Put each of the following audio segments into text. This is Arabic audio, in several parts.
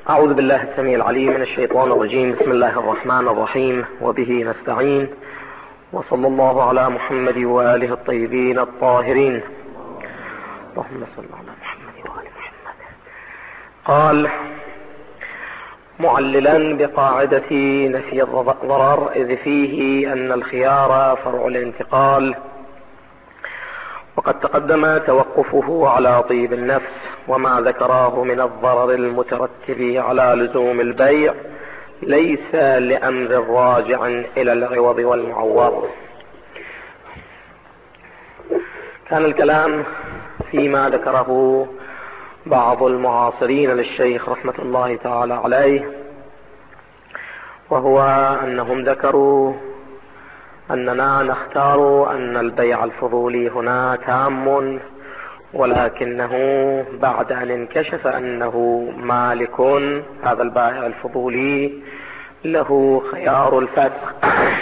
أعوذ بالله السميع العليم من الشيطان الرجيم. بسم الله الرحمن الرحيم، وبه نستعين، وصلى الله على محمد وآله الطيبين الطاهرين. اللهم صل على محمد وآل محمد. قال معللا بقاعدة نفي الضرر، إذ فيه أن الخيار فرع الانتقال، وقد تقدم توقفه على طيب النفس وما ذكراه من الضرر المترتب على لزوم البيع ليس لأمر راجع إلى العوض والمعوض. كان الكلام فيما ذكره بعض المعاصرين للشيخ رحمة الله تعالى عليه، وهو أنهم ذكروا أننا نختار أن البيع الفضولي هنا تام، ولكنه بعد أن انكشف أنه مالك هذا البائع الفضولي له خيار الفسخ،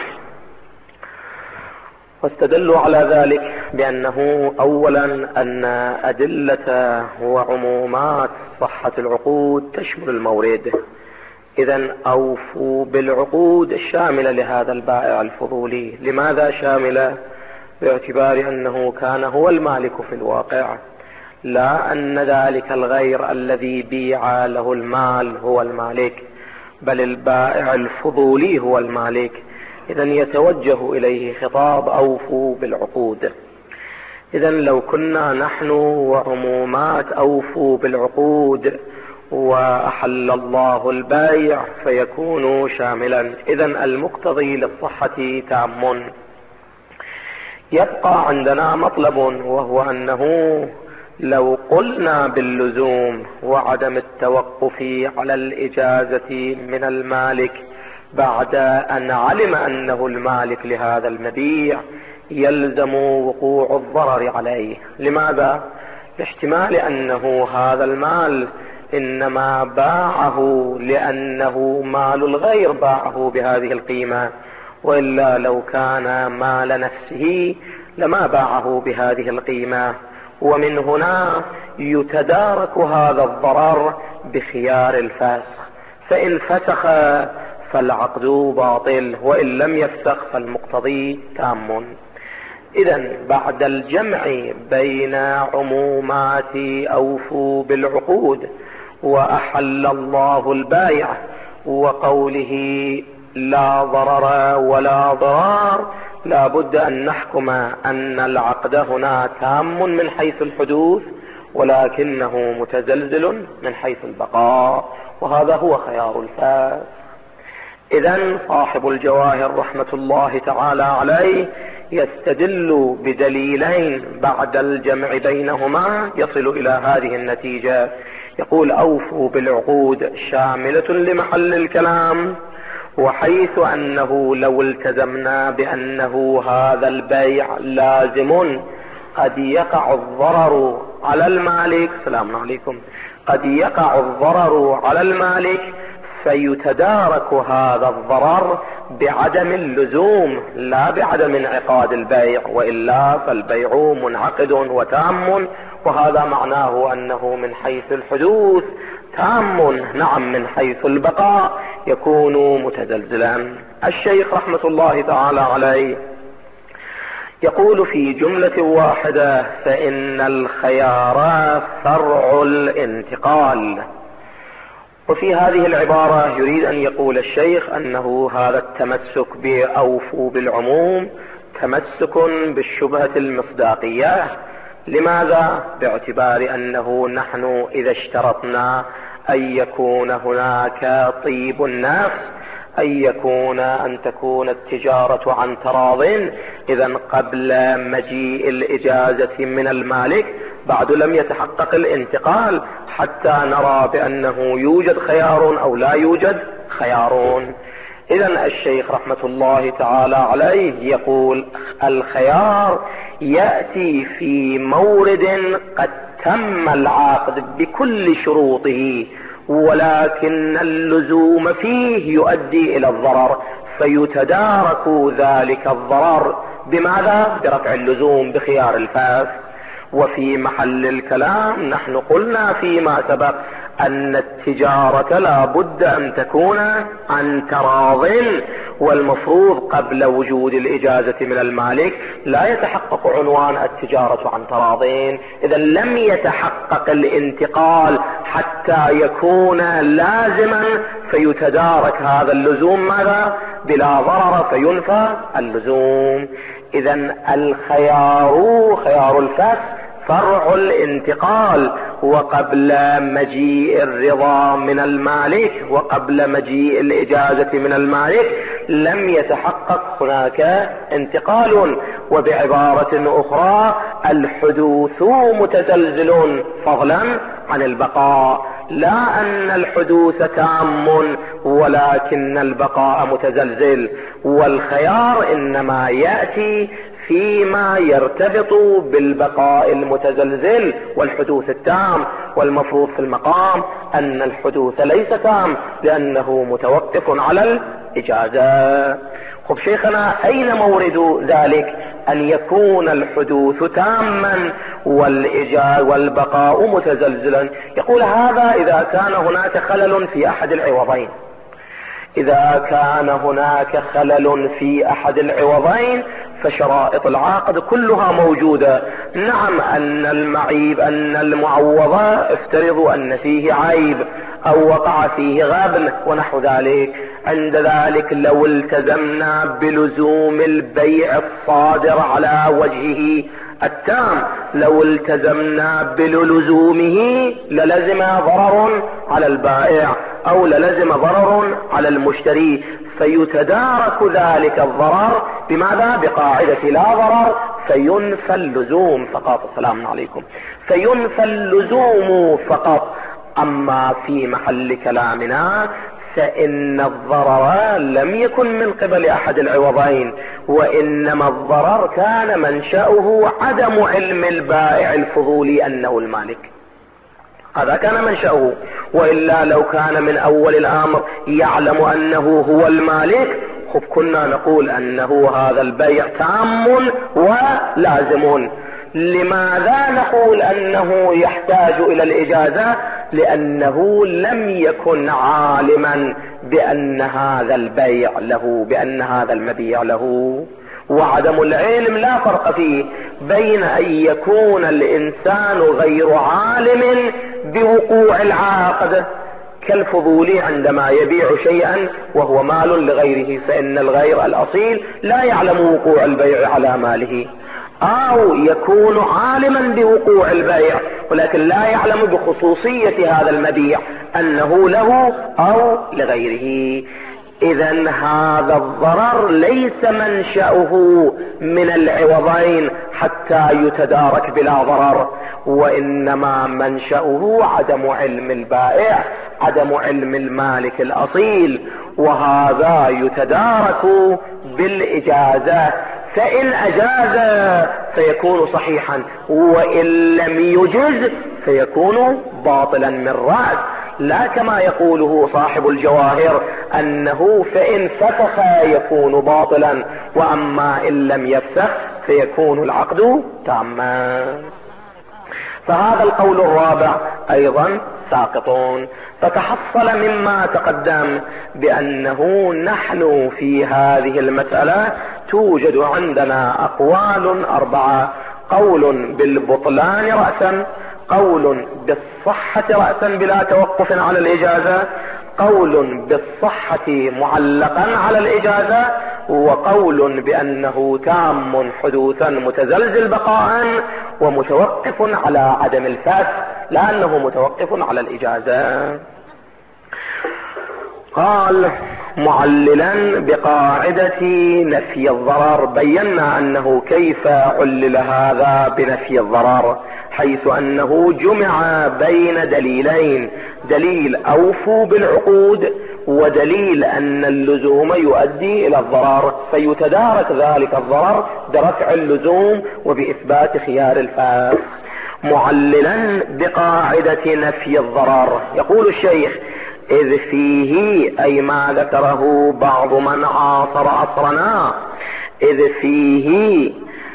واستدلوا على ذلك بأنه أولا أن أدلة وعمومات صحة العقود تشمل المورد، إذن أوفوا بالعقود الشاملة لهذا البائع الفضولي. لماذا شاملة؟ باعتبار أنه كان هو المالك في الواقع، لا أن ذلك الغير الذي بيع له المال هو المالك، بل البائع الفضولي هو المالك. إذن يتوجه إليه خطاب أوفوا بالعقود. إذن لو كنا نحن وعمومات أوفوا بالعقود وأحل الله البيع فيكون شاملا، إذن المقتضي للصحة تام. يبقى عندنا مطلب، وهو أنه لو قلنا باللزوم وعدم التوقف على الإجازة من المالك بعد أن علم أنه المالك لهذا المبيع يلزم وقوع الضرر عليه. لماذا؟ لاحتمال أنه هذا المال إنما باعه لأنه مال الغير باعه بهذه القيمة، وإلا لو كان مال نفسه لما باعه بهذه القيمة. ومن هنا يتدارك هذا الضرر بخيار الفسخ، فإن فسخ فالعقد باطل، وإن لم يفسخ فالمقتضي تام. إذن بعد الجمع بين عمومات أوفوا بالعقود وأحل الله البيع وقوله لا ضرر ولا ضرار، لا بد أن نحكم أن العقد هنا تام من حيث الحدوث، ولكنه متزلزل من حيث البقاء، وهذا هو خيار الفاسخ. إذن صاحب الجواهر رحمة الله تعالى عليه يستدل بدليلين بعد الجمع بينهما يصل إلى هذه النتيجة. يقول أوفوا بالعقود شاملة لمحل الكلام، وحيث أنه لو التزمنا بأنه هذا البيع لازم قد يقع الضرر على المالك، سلام عليكم، قد يقع الضرر على المالك فيتدارك هذا الضرر بعدم اللزوم لا بعدم انعقاد البيع، وإلا فالبيع منعقد وتام، وهذا معناه أنه من حيث الحدوث تام، نعم من حيث البقاء يكون متزلزلا. الشيخ رحمة الله تعالى عليه يقول في جملة واحدة فإن الخيار فرع الانتقال. وفي هذه العبارة يريد أن يقول الشيخ أنه هذا التمسك بأوفوا بالعموم تمسك بالشبهة المصداقية. لماذا؟ باعتبار أنه نحن إذا اشترطنا أن يكون هناك طيب النفس، أن تكون التجارة عن تراض، إذن قبل مجيء الإجازة من المالك بعد لم يتحقق الانتقال حتى نرى بأنه يوجد خيار أو لا يوجد خيار. إذن الشيخ رحمة الله تعالى عليه يقول الخيار يأتي في مورد قد تم العقد بكل شروطه، ولكن اللزوم فيه يؤدي إلى الضرر، فيتدارك ذلك الضرر بماذا؟ برفع اللزوم بخيار الفاسخ. وفي محل الكلام نحن قلنا فيما سبق أن التجارة لا بد أن تكون عن تراض، والمفروض قبل وجود الإجازة من المالك لا يتحقق عنوان التجارة عن تراضين. إذا لم يتحقق الانتقال حتى يكون لازما فيتدارك هذا اللزوم ماذا؟ بلا ضرر فينفى اللزوم. إذا خيار الفسخ فرع الانتقال، وقبل مجيء الرضا من المالك وقبل مجيء الإجازة من المالك لم يتحقق هناك انتقال. وبعبارة أخرى الحدوث متزلزل فضلا عن البقاء، لا أن الحدوث تام ولكن البقاء متزلزل. والخيار إنما يأتي فيما يرتبط بالبقاء المتزلزل والحدوث التام، والمفروض في المقام أن الحدوث ليس تام لأنه متوقف على الإجازة. خب شيخنا، أين مورد ذلك أن يكون الحدوث تاما والبقاء متزلزلا؟ يقول هذا إذا كان هناك خلل في أحد العوضين. إذا كان هناك خلل في أحد العوضين فشرائط العقد كلها موجودة. نعم، أن المعوضة افترضوا أن فيه عيب أو وقع فيه غبن ونحو ذلك، عند ذلك لو التزمنا بلزوم البيع الصادر على وجهه التام، لو التزمنا بلزومه للزم ضرر على البائع أو للزم ضرر على المشتري، فيتدارك ذلك الضرر بماذا؟ بقاعدة لا ضرر، فينفى اللزوم فقط. السلام عليكم. فينفى اللزوم فقط. أما في محل كلامنا فإن الضرر لم يكن من قبل أحد العوضين، وإنما الضرر كان منشأه عدم علم البائع الفضولي أنه المالك. هذا كان منشأه، وإلا لو كان من أول الأمر يعلم أنه هو المالك خب كنا نقول أنه هذا البيع تام ولازم. لماذا نقول أنه يحتاج إلى الإجازة؟ لأنه لم يكن عالما بأن هذا البيع له، بأن هذا المبيع له. وعدم العلم لا فرق فيه بين أن يكون الإنسان غير عالم بوقوع العقد، كالفضولي عندما يبيع شيئا وهو مال لغيره، فإن الغير الأصيل لا يعلم وقوع البيع على ماله، أو يكون عالما بوقوع البيع ولكن لا يعلم بخصوصية هذا المبيع أنه له أو لغيره. إذن هذا الضرر ليس منشأه من العوضين حتى يتدارك بلا ضرر، وإنما منشأه عدم علم البائع، عدم علم المالك الأصيل، وهذا يتدارك بالإجازة. فإن أجاز فيكون صحيحا، وإن لم يجز فيكون باطلا من رأس، لا كما يقوله صاحب الجواهر أنه فإن فسخ يكون باطلا، وأما إن لم يفسخ فيكون العقد تاما. فهذا القول الرابع أيضا ساقطون. فتحصل مما تقدم بأنه نحن في هذه المسألة توجد عندنا أقوال أربعة: قول بالبطلان رأسا، قول بالصحة رأسا بلا توقف على الإجازة، قول بالصحة معلقا على الإجازة، وقول بأنه تام حدوثا متزلزل بقاء ومتوقف على عدم الفسخ لأنه متوقف على الإجازة. قال معللا بقاعدة نفي الضرر، بينا أنه كيف علل هذا بنفي الضرر، حيث أنه جمع بين دليلين: دليل أوفوا بالعقود، ودليل أن اللزوم يؤدي إلى الضرر، فيتدارك ذلك الضرر برفع اللزوم وبإثبات خيار الفاسخ. معللا بقاعدة نفي الضرر، يقول الشيخ: إذ فيه، أي ما ذكره بعض من عاصر عصرنا، إذ فيه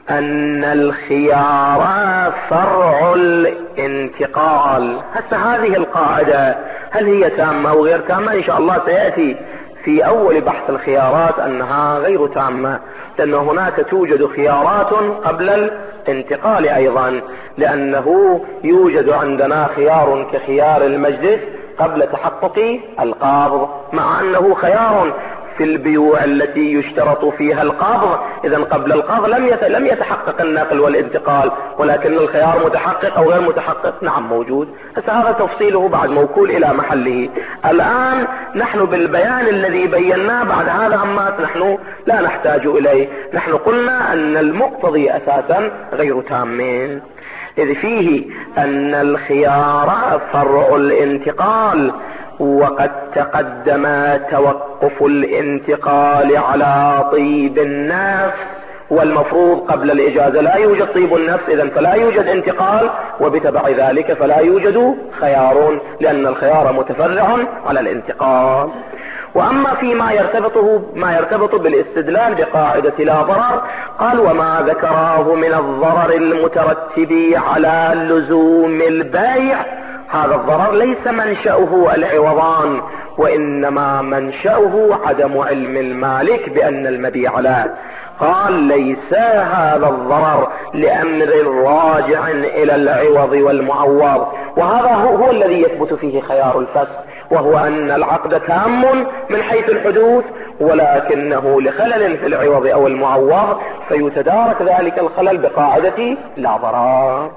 أن الخيار فرع الانتقال. هسه هذه القاعدة هل هي تامة أو غير تامة؟ إن شاء الله سيأتي في أول بحث الخيارات أنها غير تامة، لأن هناك توجد خيارات قبل الانتقال أيضا، لأنه يوجد عندنا خيار كخيار المجلس قبل تحقق القبض، مع أنه خيار في البيوع التي يشترط فيها القبض. إذا قبل القبض لم يتحقق النقل والانتقال، ولكن الخيار متحقق أو غير متحقق نعم موجود. هذا تفصيله بعد موكول إلى محله. الآن نحن بالبيان الذي بيناه بعد هذا عمات نحن لا نحتاج إليه. نحن قلنا أن المقتضي أساسا غير تامين، إذ فيه أن الخيار فرع الانتقال، وقد تقدم توقف الانتقال على طيب النفس، والمفروض قبل الإجازة لا يوجد طيب النفس، إذن فلا يوجد انتقال، وبتبع ذلك فلا يوجد خيار، لأن الخيار متفرع على الانتقال. وأما فيما يرتبط بالاستدلال بقاعدة لا ضرر، قال وما ذكراه من الضرر المترتب على لزوم البيع، هذا الضرر ليس منشأه العوضان، وإنما منشأه عدم علم المالك بأن المبيع له. قال ليس هذا الضرر لأمر راجع إلى العوض والمعوض، وهذا هو الذي يثبت فيه خيار الفسخ، وهو أن العقد تام من حيث الحدوث، ولكنه لخلل في العوض أو المعوض، فيتدارك ذلك الخلل بقاعدة لا ضرر.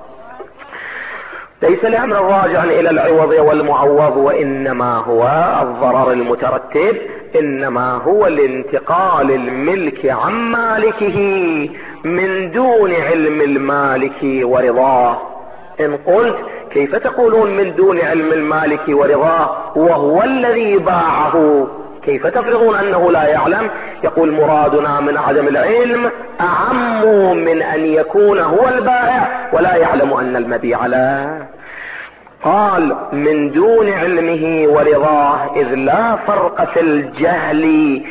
ليس لأمر راجع إلى العوض والمعوض، وإنما هو الضرر المترتب إنما هو الانتقال الملك عن مالكه من دون علم المالك ورضاه. إن قلت كيف تقولون من دون علم المالك ورضاه وهو الذي باعه؟ كيف تفرضون أنه لا يعلم؟ يقول مرادنا من عدم العلم أعم من أن يكون هو البائع ولا يعلم أن المبيع له. قال من دون علمه ورضاه، إذ لا فرق في الجهل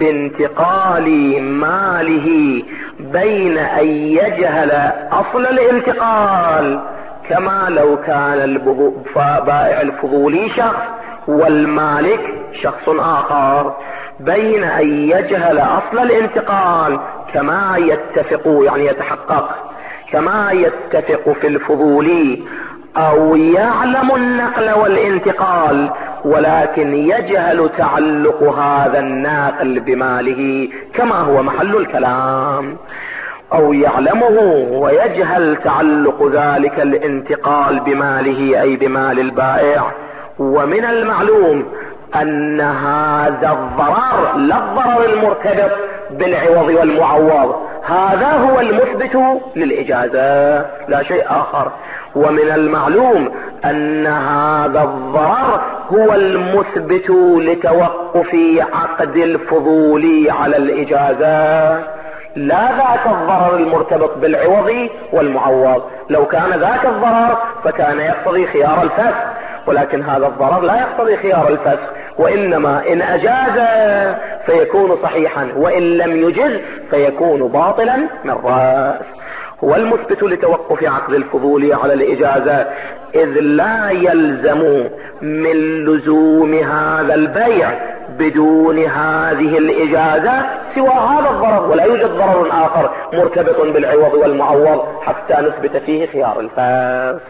بانتقال ماله بين أن يجهل أصل الانتقال، كما لو كان بائع الفضولي شخص والمالك شخص آخر، بين أن يجهل أصل الانتقال كما يتفق يعني يتحقق كما يتفق في الفضولي، أو يعلم النقل والانتقال ولكن يجهل تعلق هذا الناقل بماله كما هو محل الكلام، أو يعلمه ويجهل تعلق ذلك الانتقال بماله أي بمال البائع. ومن المعلوم أن هذا الضرر لا الضرر المرتبط بالعوض والمعوض، هذا هو المثبت للإجازة لا شيء آخر. ومن المعلوم أن هذا الضرر هو المثبت لتوقف عقد الفضول على الإجازة، لا ذاك الضرر المرتبط بالعوض والمعوض. لو كان ذاك الضرر فكان يقتضي خيار الفسخ، ولكن هذا الضرر لا يقتضي خيار الفسخ، وإنما إن أجاز فيكون صحيحا، وإن لم يجز فيكون باطلا من رأس. هو المثبت لتوقف عقد الفضول على الإجازة، إذ لا يلزم من لزوم هذا البيع بدون هذه الإجازة سوى هذا الضرر، ولا يوجد ضرر آخر مرتبط بالعوض والمعوض حتى نثبت فيه خيار الفسخ.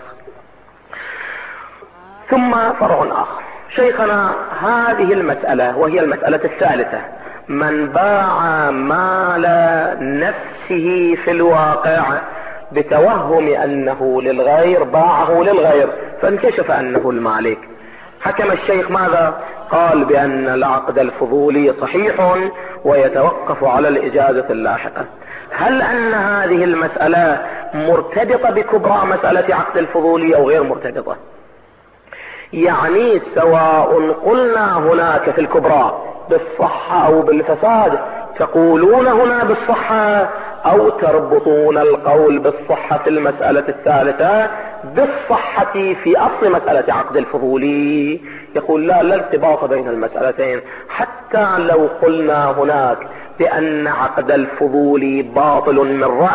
ثم فرع آخر شيخنا، هذه المسألة وهي المسألة الثالثة، من باع مال نفسه في الواقع بتوهم أنه للغير، باعه للغير فانكشف أنه المالك، حكم الشيخ ماذا؟ قال بأن العقد الفضولي صحيح ويتوقف على الإجازة اللاحقة. هل أن هذه المسألة مرتبطة بكبرى مسألة عقد الفضولي أو غير مرتبطة؟ يعني سواء قلنا هناك في الكبرى بالصحة أو بالفساد، تقولون هنا بالصحة أو تربطون القول بالصحة في المسألة الثالثة بالصحة في أصل مسألة عقد الفضولي؟ يقول لا ارتباط بين المسألتين. حتى لو قلنا هناك بأن عقد الفضولي باطل من رأس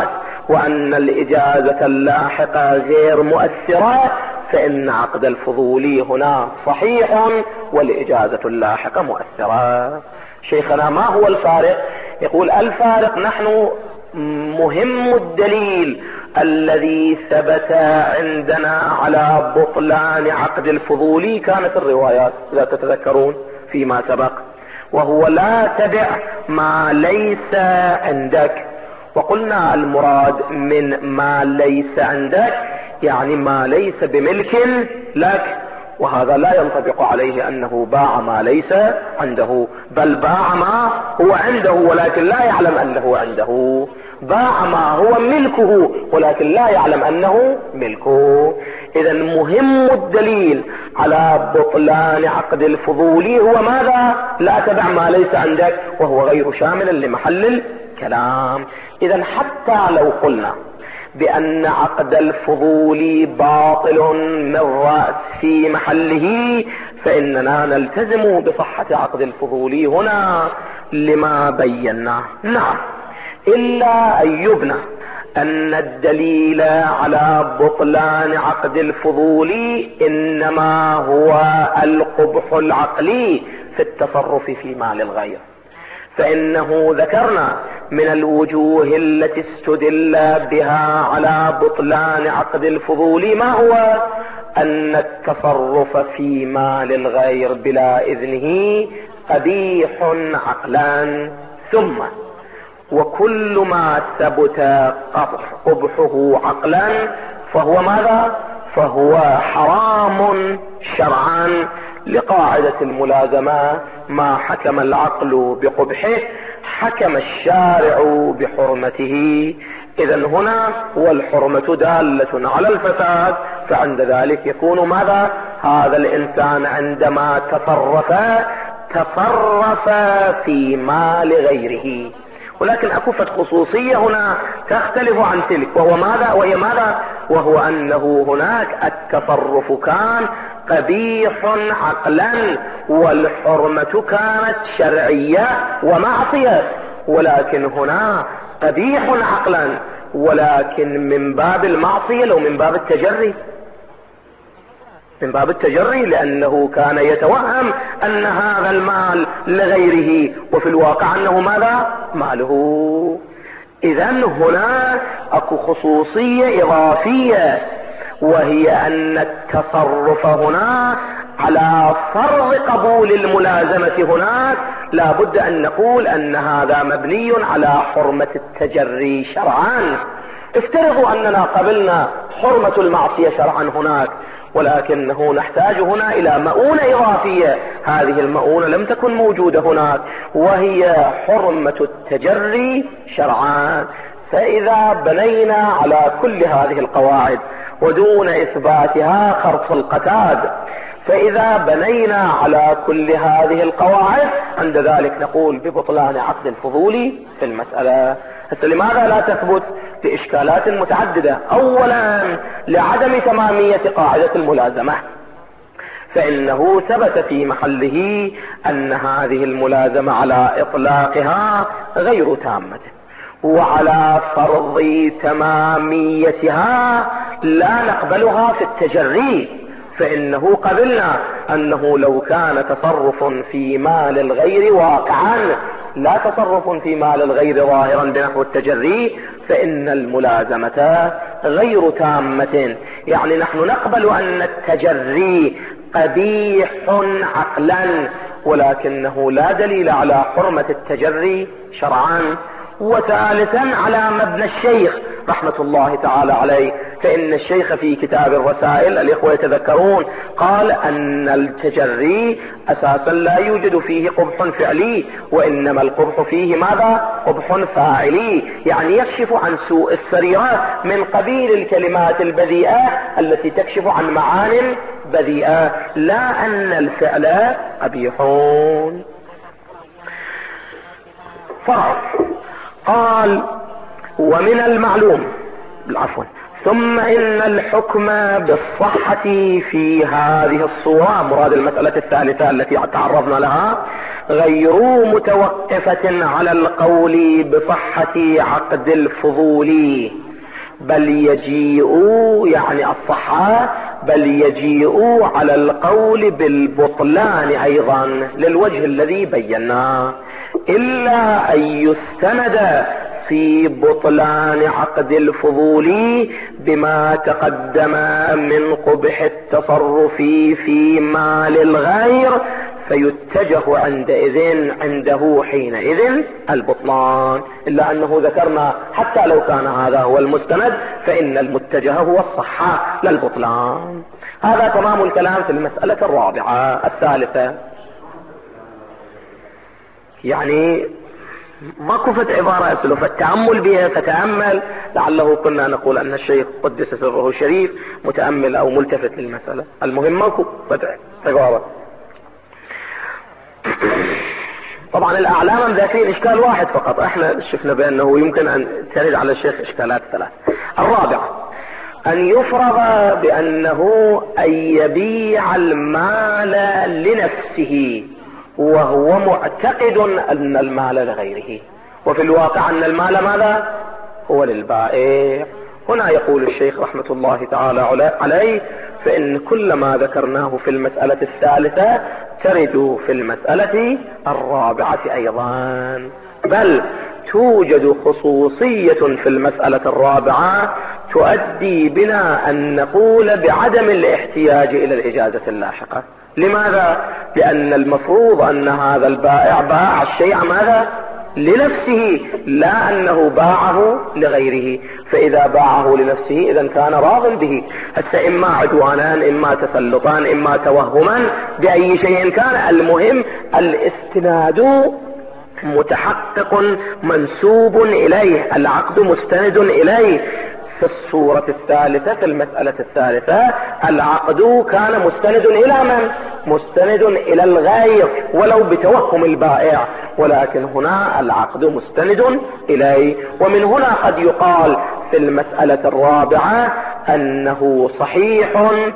وأن الإجازة اللاحقة غير مؤثرة، فإن عقد الفضولي هنا صحيح والإجازة اللاحقة مؤثرة. شيخنا ما هو الفارق؟ يقول الفارق نحن مهم الدليل الذي ثبت عندنا على بطلان عقد الفضولي كانت الروايات إذا تتذكرون فيما سبق، وهو لا تبع ما ليس عندك. وقلنا المراد من ما ليس عندك يعني ما ليس بملك لك، وهذا لا ينطبق عليه أنه باع ما ليس عنده، بل باع ما هو عنده ولكن لا يعلم أنه عنده، باع ما هو ملكه ولكن لا يعلم أنه ملكه. إذا مهم الدليل على بطلان عقد الفضولي هو ماذا؟ لا تبع ما ليس عندك، وهو غير شامل لمحل الكلام. إذا حتى لو قلنا بأن عقد الفضول باطل من رأس في محله، فإننا نلتزم بصحة عقد الفضول هنا لما بيناه. نعم، إلا أن يبنى أن الدليل على بطلان عقد الفضول إنما هو القبح العقلي في التصرف في مال الغير، فإنه ذكرنا من الوجوه التي استدل بها على بطلان عقد الفضول ما هو؟ أن التصرف في مال الغير بلا إذنه قبيح عقلا، ثم وكل ما ثبت قبحه عقلا فهو ماذا؟ فهو حرام شرعا، لقاعدة الملازمة ما حكم العقل بقبحه حكم الشارع بحرمته. إذا هنا والحرمة دالة على الفساد، فعند ذلك يكون ماذا؟ هذا الإنسان عندما تصرف في مال غيره. ولكن أكفة خصوصية هنا تختلف عن تلك، وهي ماذا؟ وهو أنه هناك التصرف كان قبيح عقلا والحرمة كانت شرعية ومعصية، ولكن هنا قبيح عقلا ولكن من باب المعصية لو من باب التجري، من باب التجري، لأنه كان يتوهم أن هذا المال لغيره وفي الواقع أنه ماذا؟ ماله. إذن هنا أكو خصوصية إضافية، وهي أن التصرف هنا على فرض قبول الملازمة هناك لا بد أن نقول أن هذا مبني على حرمة التجري شرعا. افترضوا أننا قبلنا حرمة المعصية شرعا هناك، ولكنه نحتاج هنا إلى مؤونة إضافية، هذه المؤونة لم تكن موجودة هناك، وهي حرمة التجري شرعا. فإذا بنينا على كل هذه القواعد ودون إثباتها خرط القتاد، فإذا بنينا على كل هذه القواعد عند ذلك نقول ببطلان عقد الفضول في المسألة. هسه لماذا لا تثبت؟ لإشكالات متعددة. أولا لعدم تمامية قاعدة الملازمة، فإنه ثبت في محله أن هذه الملازمة على إطلاقها غير تامة، وعلى فرض تماميتها لا نقبلها في التجري، فإنه قبلنا أنه لو كان تصرف في مال الغير واقعا لا تصرف في مال الغير ظاهرا بنحو التجري، فإن الملازمة غير تامة. يعني نحن نقبل أن التجري قبيح عقلا، ولكنه لا دليل على حرمة التجري شرعا. وثالثا على مبنى الشيخ رحمة الله تعالى عليه، فإن الشيخ في كتاب الرسائل الإخوة يتذكرون قال أن التجري أساسا لا يوجد فيه قبح فعلي، وإنما القبح فيه ماذا؟ قبح فاعلي، يعني يكشف عن سوء السريرة من قبيل الكلمات البذيئة التي تكشف عن معان بذيئة، لا أن الفعل قبيحون. فرع قال ومن المعلوم ثم إن الحكم بالصحة في هذه الصورة، مراد المسألة الثالثة التي تعرضنا لها، غير متوقفة على القول بصحة عقد الفضول. بل يجيئوا يعني الصحة بل يجيئوا على القول بالبطلان أيضا للوجه الذي بيناه، إلا أن يستند في بطلان عقد الفضول بما تقدم من قبح التصرف في مال الغير، فيتجه عنده حينئذ البطلان. إلا أنه ذكرنا حتى لو كان هذا هو المستند فإن المتجه هو الصحة للبطلان. هذا تمام الكلام في المسألة الرابعة. الثالثة يعني ما كفت عبارة أسلوب التأمل بها، فتأمل. لعله كنا نقول أن الشيخ قدس سره الشريف متأمل أو ملتفت للمسألة. المهم ما كفت عبارة. طبعا الأعلام ذاكرين إشكال واحد فقط، احنا شفنا بأنه يمكن أن ترد على الشيخ إشكالات ثلاث. الرابعة أن يفرض بأنه أن يبيع المال لنفسه وهو معتقد أن المال لغيره، وفي الواقع أن المال ماذا؟ هو للبائع. هنا يقول الشيخ رحمة الله تعالى عليه فإن كل ما ذكرناه في المسألة الثالثة ترد في المسألة الرابعة أيضا، بل توجد خصوصية في المسألة الرابعة تؤدي بنا أن نقول بعدم الاحتياج إلى الإجازة اللاحقة. لماذا؟ لأن المفروض أن هذا البائع باع الشيء ماذا؟ لنفسه، لا أنه باعه لغيره. فإذا باعه لنفسه إذا كان راض به. هسه إما عدوانان، إما تسلطان، إما توهما، بأي شيء كان، المهم الاستناد متحقق منسوب إليه، العقد مستند إليه. في الصورة الثالثة في المسألة الثالثة العقد كان مستند إلى من؟ مستند إلى الغير ولو بتوهم البائع، ولكن هنا العقد مستند إليه. ومن هنا قد يقال في المسألة الرابعة أنه صحيح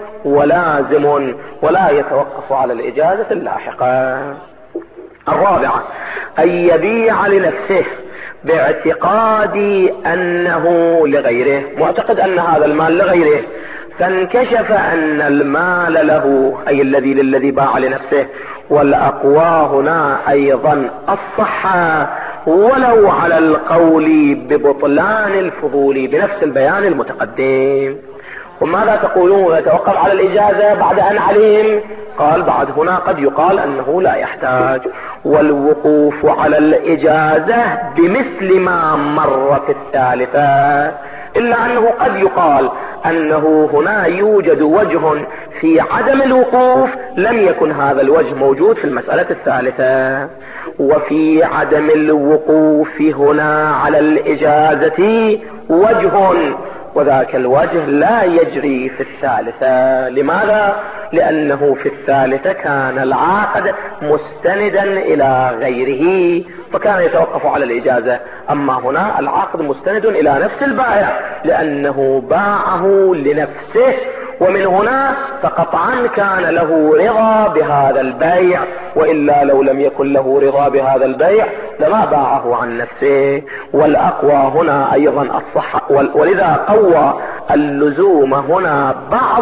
ولازم ولا يتوقف على الإجازة اللاحقة. الرابعة أن يبيع لنفسه باعتقاد أنه لغيره، معتقد أن هذا المال لغيره، فانكشف أن المال له أي للذي باع لنفسه، والأقوى هنا أيضا الصحة ولو على القول ببطلان الفضول بنفس البيان المتقدم. وماذا تقولون؟ يتوقف على الإجازة بعد أن علم؟ قال بعد هنا قد يقال أنه لا يحتاج، والوقوف على الإجازة بمثل ما مر في الثالثة، إلا أنه قد يقال أنه هنا يوجد وجه في عدم الوقوف لم يكن هذا الوجه موجود في المسألة الثالثة، وفي عدم الوقوف هنا على الإجازة وجه، وذاك الوجه لا يجري في الثالثة. لماذا؟ لأنه في الثالثة كان العاقد مستندا إلى غيره فكان يتوقف على الإجازة، أما هنا العاقد مستند إلى نفس البائع لأنه باعه لنفسه، ومن هنا فقطعا كان له رضا بهذا البيع، وإلا لو لم يكن له رضا بهذا البيع لما باعه عن نفسه. والأقوى هنا أيضا الصحة، ولذا قوى اللزوم هنا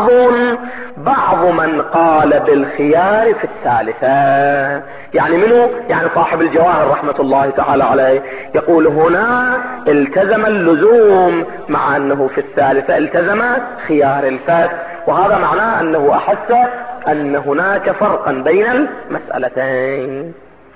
بعض من قال بالخيار في الثالثة. يعني منه؟ يعني صاحب الجواهر رحمة الله تعالى عليه يقول هنا التزم اللزوم مع أنه في الثالثة التزم خيار الفاس، وهذا معناه أنه أحس أن هناك فرقا بين المسألتين.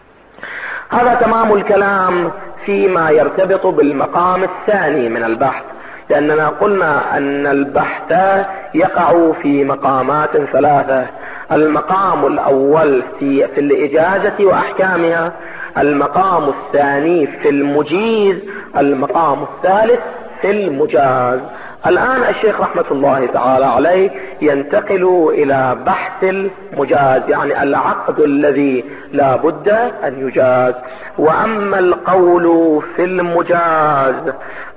هذا تمام الكلام فيما يرتبط بالمقام الثاني من البحث، لأننا قلنا أن البحث يقع في مقامات ثلاثة: المقام الأول في الإجازة وأحكامها، المقام الثاني في المجيز، المقام الثالث في المجاز. الآن الشيخ رحمة الله تعالى عليه ينتقل إلى بحث المجاز، يعني العقد الذي لا بد أن يجاز. وأما القول في المجاز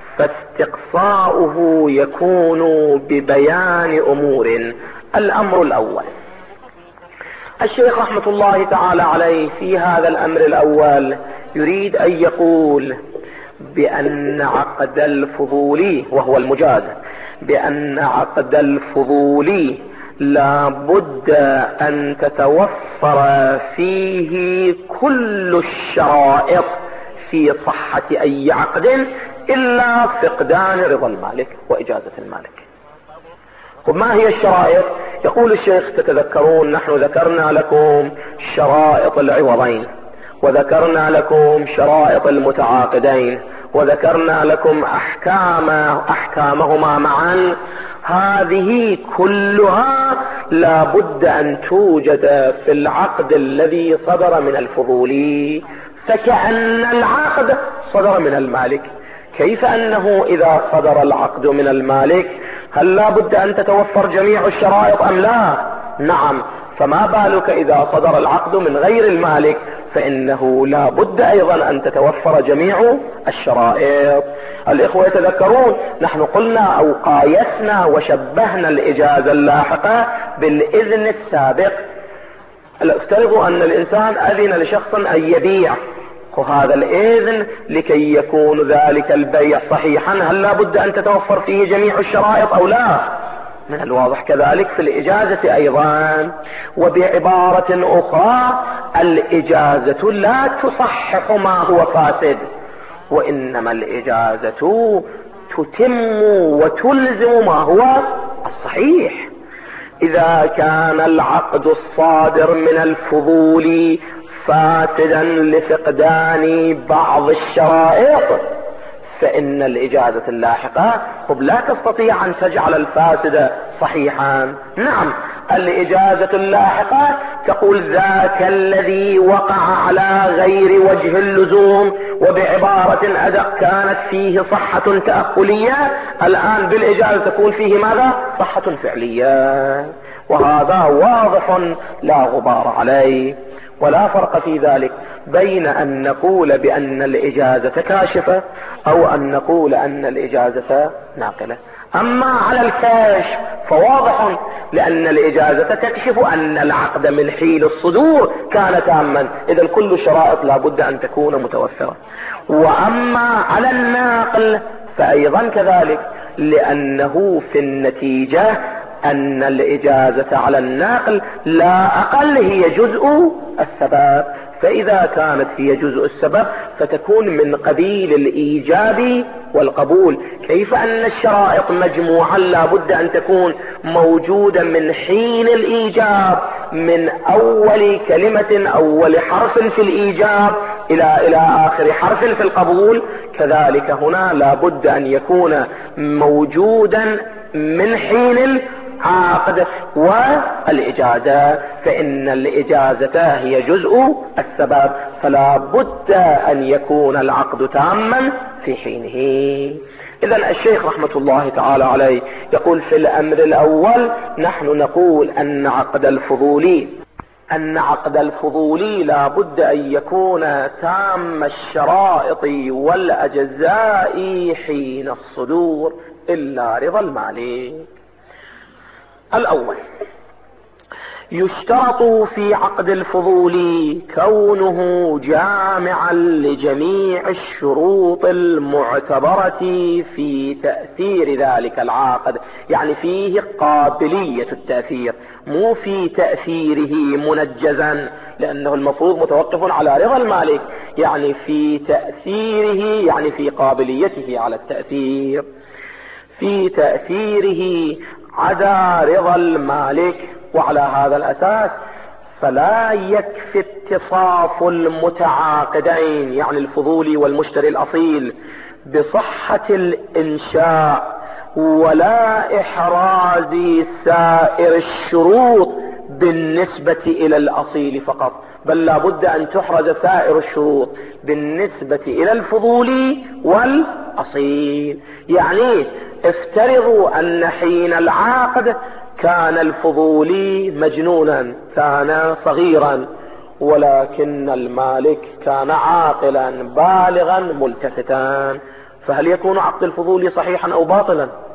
فاستقصاؤه يكون ببيان أمور. الأمر الأول، الشيخ رحمة الله تعالى عليه في هذا الأمر الأول يريد أن يقول بأن عقد الفضولي وهو المجازة، بأن عقد الفضولي لا بد أن تتوفر فيه كل الشرائط في صحة أي عقد إلا فقدان رضا المالك وإجازة المالك. وما هي الشرائط؟ يقول الشيخ: تتذكرون نحن ذكرنا لكم شرائط العوضين، وذكرنا لكم شرائط المتعاقدين، وذكرنا لكم أحكامهما معا. هذه كلها لا بد أن توجد في العقد الذي صدر من الفضولي، فكأن العقد صدر من المالك. كيف أنه إذا صدر العقد من المالك هل لا بد أن تتوفر جميع الشرائط أم لا؟ نعم، فما بالك إذا صدر العقد من غير المالك، فإنه لا بد أيضا أن تتوفر جميع الشرائط. الإخوة يتذكرون نحن قلنا أو قايسنا وشبهنا الإجازة اللاحقة بالإذن السابق. افترضوا أن الإنسان أذن لشخص أن يبيع، وهذا الإذن لكي يكون ذلك البيع صحيحا هل لا بد أن تتوفر فيه جميع الشرائط أو لا؟ من الواضح كذلك في الإجازة أيضا. وبعبارة أخرى الإجازة لا تصحح ما هو فاسد، وإنما الإجازة تتم وتلزم ما هو الصحيح. إذا كان العقد الصادر من الفضول فاسدا لفقدان بعض الشرائط فإن الإجازة اللاحقة لا تستطيع أن تجعل الفاسد صحيحا. نعم، الإجازة اللاحقة تقول ذاك الذي وقع على غير وجه اللزوم وبعبارة أدق كانت فيه صحة تأخلية، الآن بالإجازة تكون فيه ماذا؟ صحة فعلية، وهذا واضح لا غبار عليه. ولا فرق في ذلك بين أن نقول بأن الإجازة كاشفة أو أن نقول أن الإجازة ناقلة. أما على الكاشف فواضح، لأن الإجازة تكشف أن العقد من حين الصدور كان تاما، إذا كل الشرائط لا بد أن تكون متوفرة. وأما على الناقل فأيضا كذلك، لأنه في النتيجة أن الإجازة على الناقل لا أقل هي جزء السبب، فإذا كانت هي جزء السبب فتكون من قبيل الإيجاب والقبول. كيف أن الشرائط مجموعة لا بد أن تكون موجودة من حين الإيجاب، من أول كلمة أول حرف في الإيجاب إلى آخر حرف في القبول، كذلك هنا لا بد أن يكون موجودا من حين عقد والإجازة، فإن الإجازة هي جزء السبب، فلا بد أن يكون العقد تاما في حينه. إذن الشيخ رحمة الله تعالى عليه يقول في الأمر الأول نحن نقول أن عقد الفضولي لا بد أن يكون تام الشرائط والأجزاء حين الصدور إلا رضا المالك. الأول، يشترط في عقد الفضول كونه جامعا لجميع الشروط المعتبرة في تأثير ذلك العقد، يعني فيه قابلية التأثير، مو في تأثيره منجزا، لأنه المفروض متوقف على رضا المالك، يعني في تأثيره، يعني في قابليته على التأثير، في تأثيره عدا رضا المالك. وعلى هذا الأساس فلا يكفي اتصاف المتعاقدين، يعني الفضولي والمشتري الأصيل، بصحة الإنشاء ولا إحراز سائر الشروط بالنسبة إلى الأصيل فقط، بل لا بد أن تحرز سائر الشروط بالنسبة إلى الفضولي والأصيل. يعني افترضوا أن حين العقد كان الفضولي مجنونا، كان صغيرا، ولكن المالك كان عاقلا بالغا ملتفتا، فهل يكون عقد الفضولي صحيحا أو باطلا؟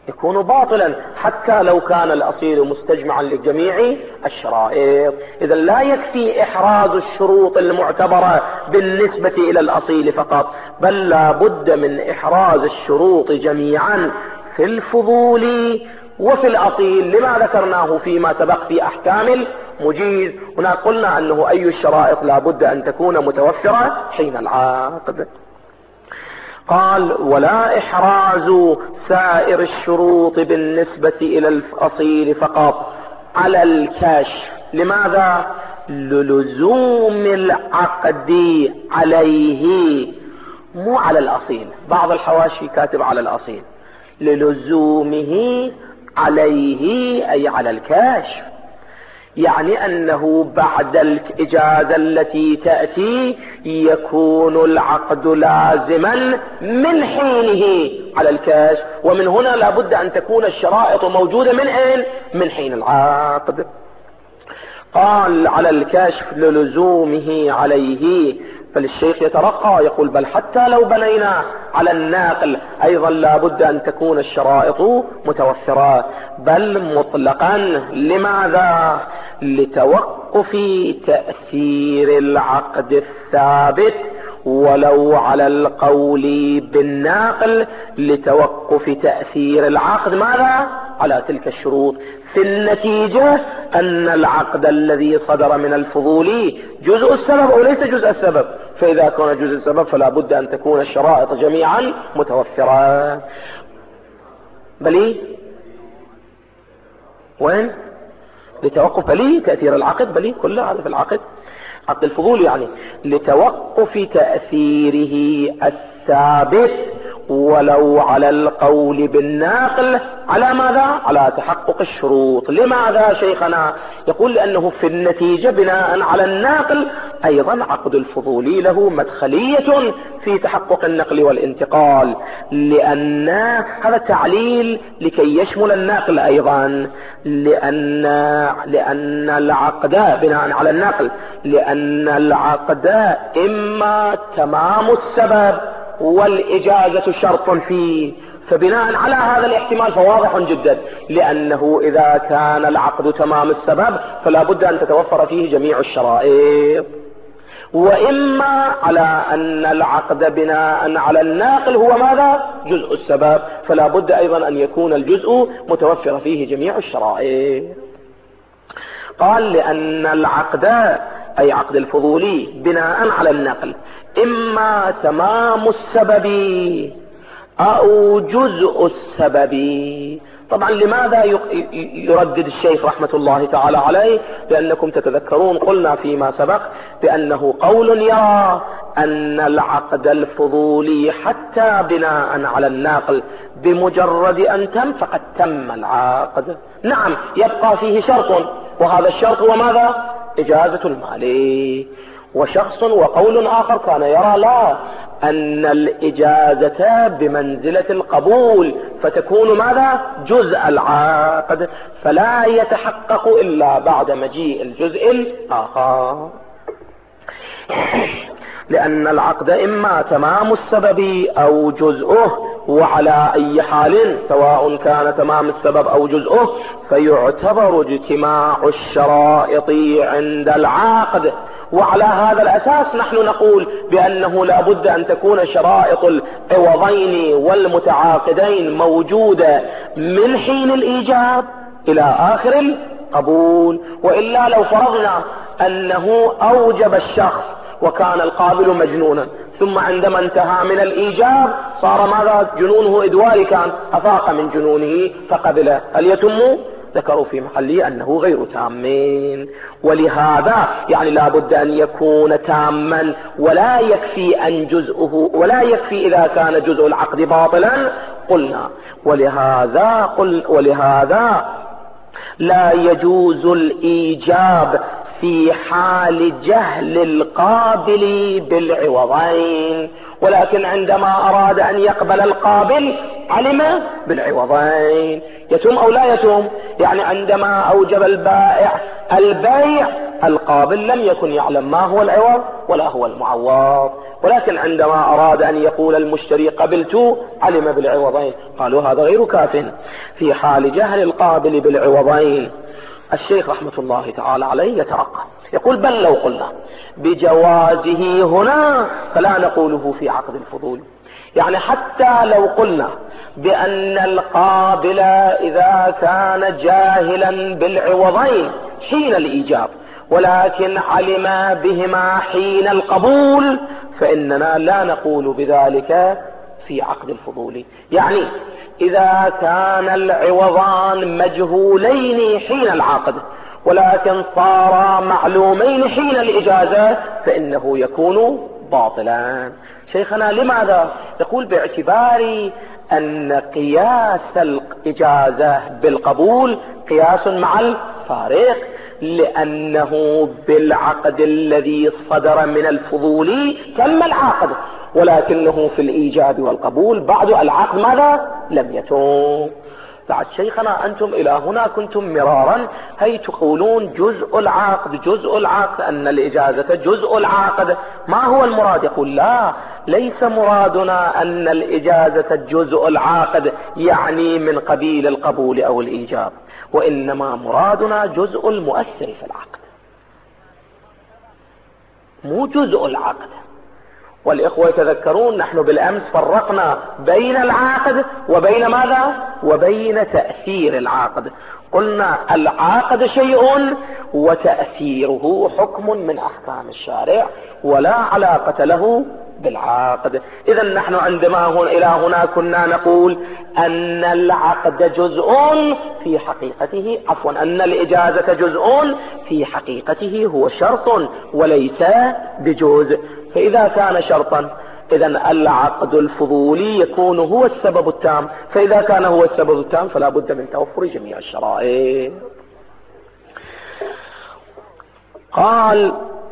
يكون باطلا حتى لو كان الأصيل مستجمعا لجميع الشرائط. إذا لا يكفي إحراز الشروط المعتبرة بالنسبة إلى الأصيل فقط، بل لا بد من إحراز الشروط جميعا في الفضول وفي الأصيل، لما ذكرناه فيما سبق في أحكام المجيز. هنا قلنا أنه أي الشرائط لا بد أن تكون متوفرة حين العقد. قال: ولا إحراز سائر الشروط بالنسبة إلى الأصيل فقط على الكشف. لماذا؟ للزوم العقد عليه، مو على الأصيل. بعض الحواشي كاتب على الأصيل، للزومه عليه أي على الكشف، يعني أنه بعد الإجازة التي تأتي يكون العقد لازما من حينه على الكشف. ومن هنا لا بد أن تكون الشرائط موجودة من أين؟ من حين العقد. قال: على الكشف للزومه عليه. فالشيخ يترقى يقول: بل حتى لو بنينا على الناقل أيضا لا بد أن تكون الشرائط متوفرة، بل مطلقا. لماذا؟ لتوقف تأثير العقد الثابت ولو على القول بالناقل، لتوقف تأثير العقد ماذا؟ على تلك الشروط. في النتيجة أن العقد الذي صدر من الفضولي جزء السبب أو ليس جزء السبب، فإذا كان جزء السبب فلا بد أن تكون الشرائط جميعا متوفرة. بلي وين؟ لتوقف بلي تأثير العقد، بلي كله هذا في العقد، عقد الفضول يعني لتوقف تأثيره الثابت ولو على القول بالناقل على ماذا؟ على تحقق الشروط. لماذا شيخنا؟ يقول: لأنه في النتيجة بناء على الناقل أيضا عقد الفضولي له مدخلية في تحقق النقل والانتقال، لأن هذا تعليل لكي يشمل الناقل أيضا، لأن العقد بناء على النقل، لأن العقد إما تمام السبب والإجازة شرط فيه، فبناء على هذا الاحتمال فواضح جدا، لأنه إذا كان العقد تمام السبب فلا بد أن تتوفر فيه جميع الشرائط. وإما على أن العقد بناء على الناقل هو ماذا؟ جزء السبب، فلا بد أيضا أن يكون الجزء متوفر فيه جميع الشرائط. قال: لأن العقد أي عقد الفضولي بناء على النقل إما تمام السبب أو جزء السبب. طبعا لماذا يردد الشيخ رحمة الله تعالى عليه؟ لأنكم تتذكرون قلنا فيما سبق بأنه قول يرى أن العقد الفضولي حتى بناء على الناقل بمجرد أن تم فقد تم العقد. نعم يبقى فيه شرط، وهذا الشرط هو ماذا؟ إجازة المال. وشخص وقول آخر كان يرى لا، أن الإجازة بمنزلة القبول فتكون ماذا؟ جزء العقد، فلا يتحقق إلا بعد مجيء الجزء الآخر. لأن العقد إما تمام السبب أو جزءه، وعلى أي حال سواء كان تمام السبب أو جزءه فيعتبر اجتماع الشرائط عند العقد. وعلى هذا الأساس نحن نقول بأنه لا بد أن تكون شرائط العوضين والمتعاقدين موجودة من حين الإيجاب إلى آخر القبول. وإلا لو فرضنا أنه أوجب الشخص وكان القابل مجنونا، ثم عندما انتهى من الإيجاب صار ماذا؟ جنونه إدواري، كان أفاق من جنونه فقبله، هل يتم؟ ذكروا في محله أنه غير تامين. ولهذا يعني لا بد أن يكون تاما، ولا يكفي أن جزءه، ولا يكفي إذا كان جزء العقد باطلا قلنا. ولهذا لا يجوز الإيجاب في حال جهل القابل بالعوضين، ولكن عندما أراد أن يقبل القابل علم بالعوضين. يتم أو لا يتم؟ يعني عندما أوجب البائع البيع القابل لم يكن يعلم ما هو العوض ولا هو المعوض، ولكن عندما أراد أن يقول المشتري قبلت علم بالعوضين، قالوا هذا غير كاف في حال جهل القابل بالعوضين. الشيخ رحمة الله تعالى عليه يترقى يقول بل لو قلنا بجوازه هنا فلا نقوله في عقد الفضول، يعني حتى لو قلنا بأن القابل إذا كان جاهلا بالعوضين حين الإيجاب ولكن علم بهما حين القبول فإننا لا نقول بذلك في عقد الفضول. يعني إذا كان العوضان مجهولين حين العقد ولكن صارا معلومين حين الإجازة فإنه يكون باطلا. شيخنا لماذا؟ يقول باعتبار أن قياس الإجازة بالقبول قياس مع الفارق، لأنه بالعقد الذي صدر من الفضول تم العقد، ولكنه في الإيجاب والقبول بعد العقد ماذا؟ لم يتم. بعد شيخنا أنتم إلى هنا كنتم مرارا هي تقولون جزء العقد أن الإجازة جزء العقد، ما هو المراد؟ يقول لا، ليس مرادنا أن الإجازة جزء العقد يعني من قبيل القبول أو الإيجاب، وإنما مرادنا جزء المؤثر في العقد مو جزء العقد. والإخوة يتذكرون نحن بالأمس فرقنا بين العقد وبين ماذا؟ وبين تأثير العقد. قلنا العقد شيء وتأثيره حكم من أحكام الشارع ولا علاقة له بالعقد. إذا نحن عندما إلى هنا كنا نقول أن العقد جزء في حقيقته أن الإجازة جزء في حقيقته هو شرط وليس بجزء. فإذا كان شرطا إذا العقد الفضولي يكون هو السبب التام، فإذا كان هو السبب التام فلا بد من توفر جميع الشرائط. قال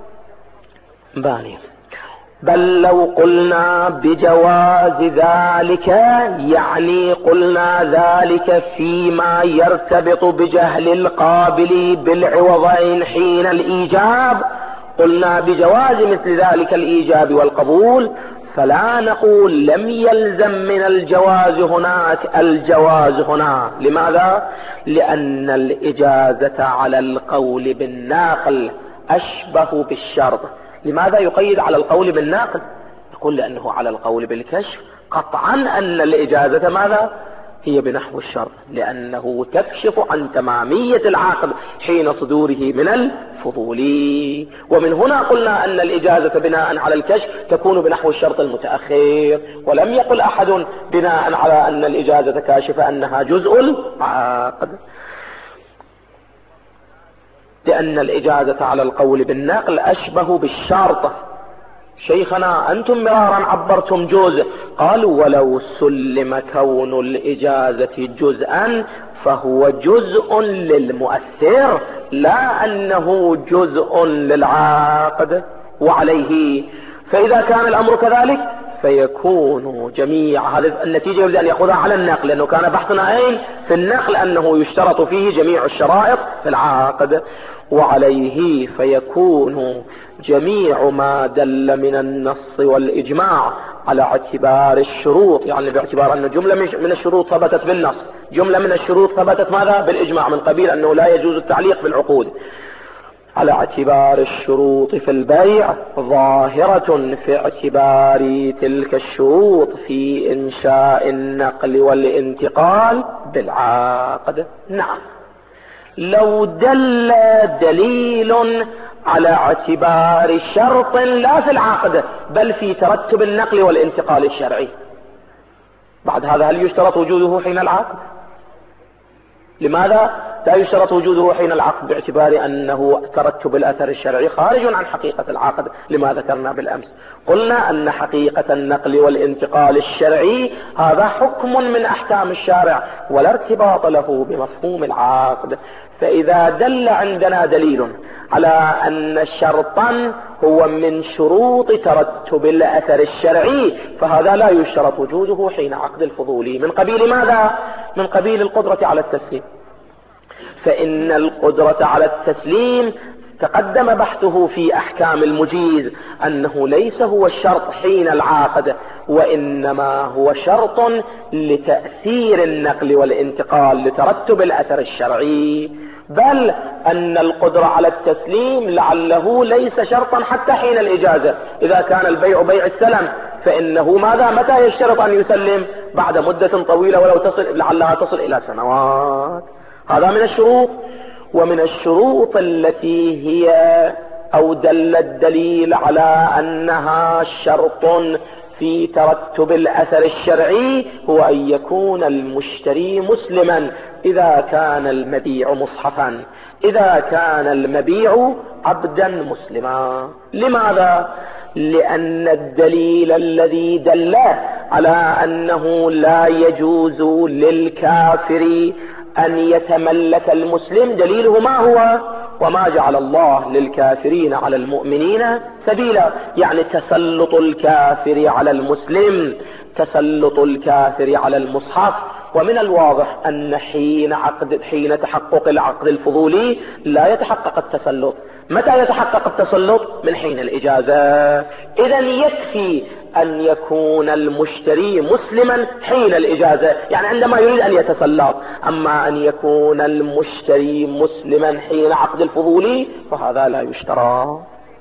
بل لو قلنا بجواز ذلك يعني قلنا ذلك فيما يرتبط بجهل القابل بالعوضين حين الإيجاب، قلنا بجواز مثل ذلك الإيجاب والقبول، فلا نقول لم يلزم من الجواز هناك الجواز هنا. لماذا؟ لأن الإجازة على القول بالناقل أشبه بالشرط. لماذا يقيد على القول بالناقل؟ يقول لأنه على القول بالكشف قطعا أن الإجازة ماذا؟ هي بنحو الشرط، لأنه تكشف عن تمامية العقد حين صدوره من الفضولي. ومن هنا قلنا أن الإجازة بناء على الكشف تكون بنحو الشرط المتأخر، ولم يقل أحد بناء على أن الإجازة كاشفة أنها جزء العقد، لأن الإجازة على القول بالنقل أشبه بالشرط. شيخنا أنتم مرارا عبرتم جزء، قالوا ولو سلم كون الإجازة جزءا فهو جزء للمؤثر لا أنه جزء للعقد. وعليه فإذا كان الأمر كذلك فيكون جميع هذه النتيجة يريد أن يأخذها على النقل، لأنه كان بحثنا أين في النقل أنه يشترط فيه جميع الشرائط في العقد. وعليه فيكون جميع ما دل من النص والإجماع على اعتبار الشروط، يعني باعتبار أن جملة من الشروط ثبتت بالنص، جملة من الشروط ثبتت ماذا؟ بالإجماع، من قبيل أنه لا يجوز التعليق بالعقود، على اعتبار الشروط في البيع ظاهرة في اعتبار تلك الشروط في إنشاء النقل والانتقال بالعقد. نعم، لو دل دليل على اعتبار شرط لا في العقد بل في ترتب النقل والانتقال الشرعي، بعد هذا هل يشترط وجوده حين العقد؟ لماذا لا يشترط وجوده حين العقد؟ باعتبار أنه ترتب الأثر الشرعي خارج عن حقيقة العقد، لما ذكرنا بالأمس. قلنا أن حقيقة النقل والانتقال الشرعي هذا حكم من أحكام الشارع ولا ارتباط له بمفهوم العقد. فإذا دل عندنا دليل على أن شرطا هو من شروط ترتب الأثر الشرعي فهذا لا يشترط وجوده حين عقد الفضولي. من قبيل ماذا؟ من قبيل القدرة على التسليم، فإن القدرة على التسليم تقدم بحثه في أحكام المجيز أنه ليس هو الشرط حين العقد، وإنما هو شرط لتأثير النقل والانتقال لترتب الأثر الشرعي، بل أن القدرة على التسليم لعله ليس شرطا حتى حين الإجازة. إذا كان البيع بيع السلم فإنه متى يشترط أن يسلم؟ بعد مدة طويلة ولو لعلها تصل إلى سنوات. هذا من الشروط. ومن الشروط التي هي أو دل الدليل على أنها شرط في ترتب الأثر الشرعي هو أن يكون المشتري مسلما إذا كان المبيع مصحفا، إذا كان المبيع عبدا مسلما. لماذا؟ لأن الدليل الذي دل على أنه لا يجوز للكافر أن يتملك المسلم دليله ما هو؟ وما جعل الله للكافرين على المؤمنين سبيلا، يعني تسلط الكافر على المسلم، تسلط الكافر على المصحف. ومن الواضح أن حين تحقق العقد الفضولي لا يتحقق التسلط. متى يتحقق التسلط؟ من حين الإجازة. إذن يكفي أن يكون المشتري مسلما حين الإجازة، يعني عندما يريد أن يتسلط. أما أن يكون المشتري مسلما حين عقد الفضولي فهذا لا يشترى.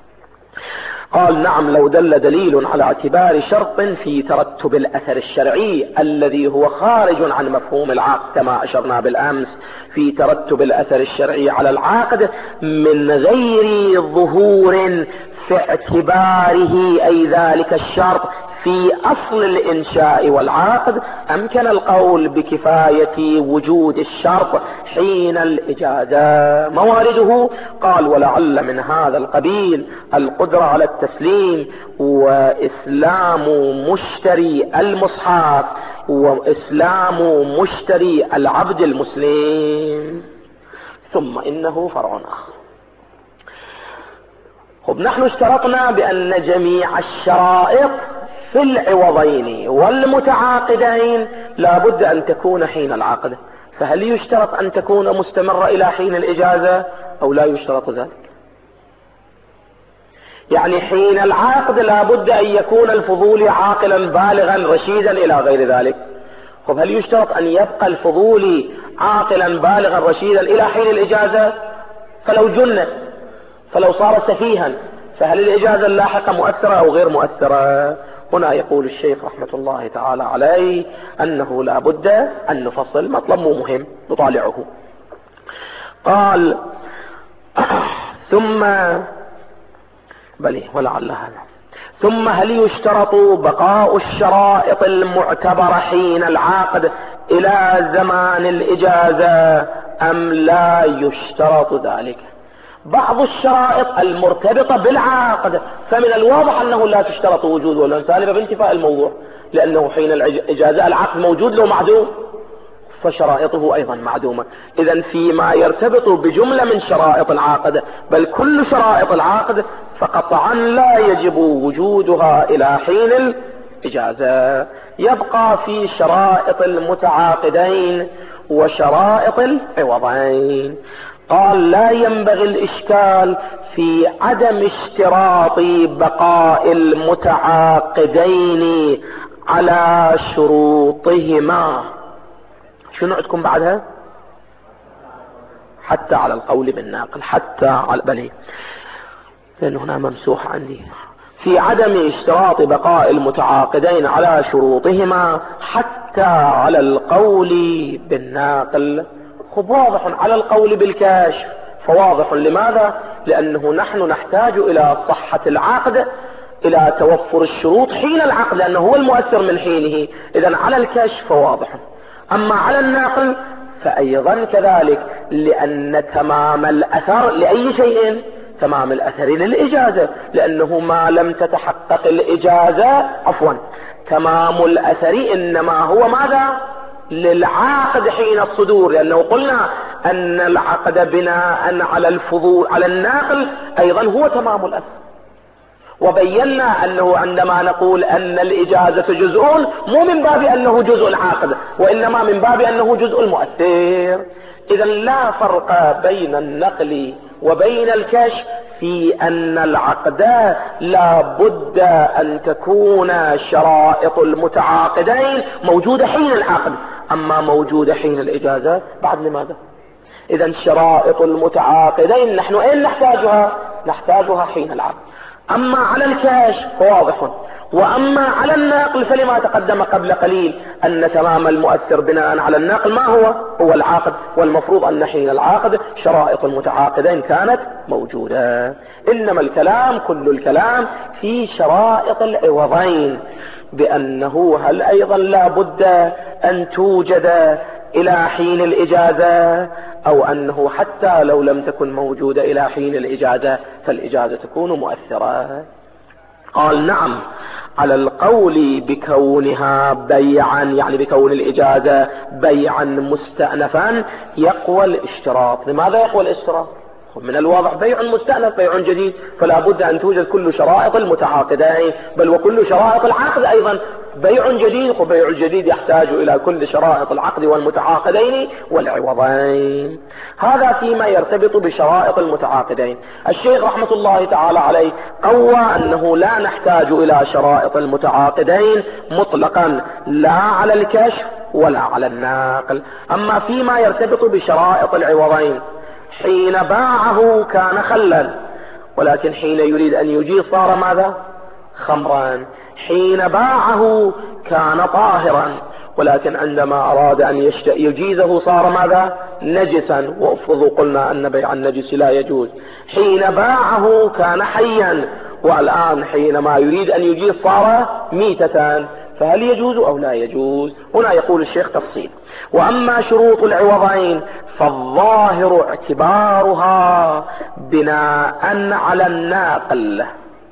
قال نعم، لو دل دليل على اعتبار شرط في ترتب الأثر الشرعي الذي هو خارج عن مفهوم العقد كما أشرنا بالأمس، في ترتب الأثر الشرعي على العقد من غير ظهور في اعتباره أي ذلك الشرط في أصل الإنشاء والعقد، أمكن القول بكفاية وجود الشرط حين الإجازة. موارده قال ولعل من هذا القبيل القدرة على التسليم وإسلام مشتري المصحف وإسلام مشتري العبد المسلم. ثم إنه فرع آخر. نحن اشترطنا بأن جميع الشرائط في العوضين والمتعاقدين لا بد أن تكون حين العقد، فهل يشترط أن تكون مستمرة إلى حين الإجازة أو لا يشترط ذلك؟ يعني حين العقد لا بد أن يكون الفضولي عاقلا بالغا رشيدا إلى غير ذلك. هل يشترط أن يبقى الفضولي عاقلا بالغا رشيدا إلى حين الإجازة؟ فلو جن، فلو صار سفيها، فهل الإجازة اللاحقة مؤثرة أو غير مؤثرة؟ هنا يقول الشيخ رحمة الله تعالى عليه أنه لا بد أن نفصل، مطلب مهم نطالعه. قال ثم هل يشترط بقاء الشرائط المعتبرة حين العقد إلى زمان الإجازة أم لا يشترط ذلك؟ بعض الشرائط المرتبطة بالعقد فمن الواضح أنه لا تشترط وجود ولا سالبة بانتفاء الموضوع، لأنه حين الإجازة العقد موجود له معدوم، فشرائطه أيضا معدومة. إذن فيما يرتبط بجملة من شرائط العقد بل كل شرائط العقد فقطعا لا يجب وجودها إلى حين الإجازة. يبقى في شرائط المتعاقدين وشرائط العوضين. قال لا ينبغي الإشكال في عدم اشتراط بقاء المتعاقدين على شروطهما. شنو عندكم بعدها؟ حتى على القول بالناقل، حتى على بلي، لأنه هنا ممسوح عندي. في عدم اشتراط بقاء المتعاقدين على شروطهما حتى على القول بالناقل. واضح على القول بالكشف، فواضح. لماذا؟ لأنه نحن نحتاج إلى صحة العقد، إلى توفر الشروط حين العقد، لأنه هو المؤثر من حينه. إذن على الكشف فواضح. أما على الناقل فأيضا كذلك، لأن تمام الأثر لأي شيء؟ تمام الأثر للإجازة، لأنه ما لم تتحقق الإجازة تمام الأثر إنما هو ماذا؟ للعاقد حين الصدور، لأنه قلنا أن العقد بناء على الفضول على الناقل أيضا هو تمام الأثر. وبينا أنه عندما نقول أن الإجازة جزء مو من باب أنه جزء العقد، وإنما من باب أنه جزء المؤثر. إذن لا فرق بين النقل وبين الكشف في أن العقد لا بد أن تكون شرائط المتعاقدين موجودة حين العقد، أما موجودة حين الإجازة بعد لماذا؟ إذن شرائط المتعاقدين نحن أين نحتاجها؟ نحتاجها حين العقد. أما على الكشف واضح، وأما على النقل فلما تقدم قبل قليل أن تمام المؤثر بناء على النقل ما هو العقد، والمفروض أن حين العقد شرائط المتعاقدين كانت موجودة. إنما الكلام كل الكلام في شرائط العوضين، بأنه هل أيضا لا بد أن توجد إلى حين الإجازة، أو أنه حتى لو لم تكن موجودة إلى حين الإجازة فالإجازة تكون مؤثرة. قال نعم، على القول بكونها بيعا، يعني بكون الإجازة بيعا مستأنفا، يقوى الاشتراط. لماذا يقوى الاشتراط؟ من الواضح بيع مستأنف، بيع جديد، فلا بد أن توجد كل شرائط المتعاقدين، بل وكل شرائط العقد أيضا بيع جديد، وبيع الجديد يحتاج إلى كل شرائط العقد والمتعاقدين والعوضين. هذا فيما يرتبط بشرائط المتعاقدين. الشيخ رحمة الله تعالى عليه قوى أنه لا نحتاج إلى شرائط المتعاقدين مطلقا، لا على الكشف ولا على النقل. أما فيما يرتبط بشرائط العوضين، حين باعه كان خلا، ولكن حين يريد أن يجيز صار ماذا؟ خمرا. حين باعه كان طاهرا، ولكن عندما أراد أن يجيزه صار ماذا؟ نجسا، وافرضوا قلنا أن بيع النجس لا يجوز. حين باعه كان حيا، والآن حينما يريد أن يجيز صار ميتة، فهل يجوز أو لا يجوز؟ هنا يقول الشيخ تفصيل. وأما شروط العوضين فالظاهر اعتبارها بناء على الناقل.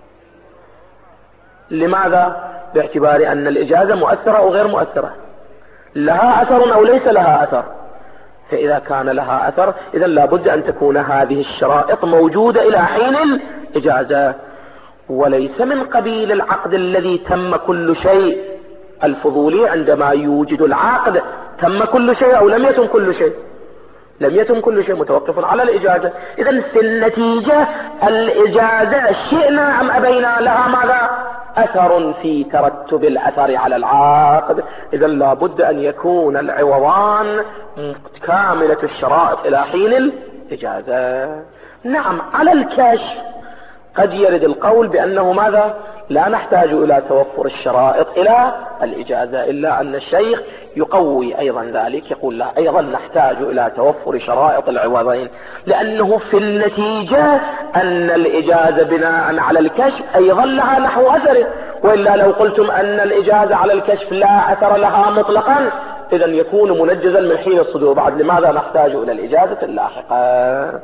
لماذا؟ باعتبار أن الإجازة مؤثرة أو غير مؤثرة، لها أثر أو ليس لها أثر. فإذا كان لها أثر إذن لا بد أن تكون هذه الشرائط موجودة إلى حين الإجازة، وليس من قبيل العقد الذي تم كل شيء. الفضولي عندما يوجد العقد تم كل شيء أو لم يتم كل شيء؟ لم يتم كل شيء، متوقف على الإجازة. إذن في النتيجة الإجازة شئنا أم أبينا لها ماذا؟ أثر في ترتب الأثر على العقد. إذن لا بد أن يكون العوضان كاملة الشرائط إلى حين الإجازة. نعم، على الكشف قد يرد القول بأنه ماذا؟ لا نحتاج إلى توفر الشرائط إلى الإجازة، إلا أن الشيخ يقوي أيضا ذلك، يقول لا، أيضا نحتاج إلى توفر شرائط العوضين، لأنه في النتيجة أن الإجازة بناء على الكشف أيضا لها نحو أثره، وإلا لو قلتم أن الإجازة على الكشف لا أثر لها مطلقا إذن يكون منجزا من حين الصدور. بعد لماذا نحتاج إلى الإجازة اللاحقة؟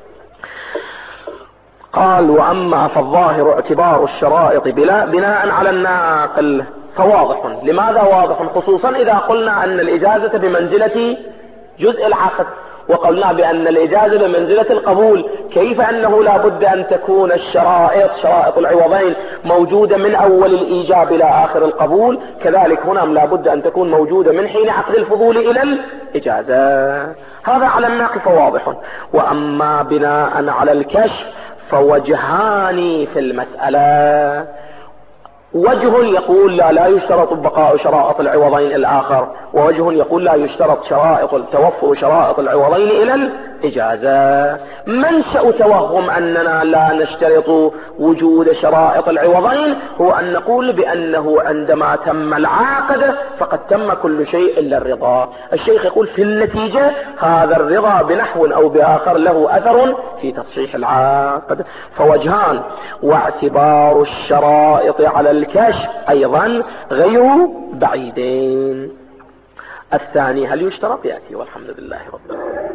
قال وأما فالظاهر اعتبار الشرائط بناء على الناقل فواضح. لماذا واضح؟ خصوصا إذا قلنا أن الإجازة بمنزلة جزء العقد، وقلنا بأن الإجازة بمنزلة القبول، كيف أنه لا بد أن تكون شرائط العوضين موجودة من أول الإيجاب إلى آخر القبول، كذلك هنا لا بد أن تكون موجودة من حين عقد الفضول إلى الإجازة. هذا على الناقل فواضح. وأما بناء على الكشف فوجهان في المسألة. وجه يقول لا يشترط بقاء شرائط العوضين الآخر، ووجه يقول لا يشترط توفر شرائط العوضين إلى الإجازة. منشأ توهم أننا لا نشترط وجود شرائط العوضين هو أن نقول بأنه عندما تم العقد فقد تم كل شيء إلا الرضا. الشيخ يقول في النتيجة هذا الرضا بنحو أو بآخر له أثر في تصحيح العقد. فوجهان، واعتبار الشرائط على الكشف أيضا غير بعيدين. الثاني هل يشترط؟ يأتي والحمد لله رب العالمين.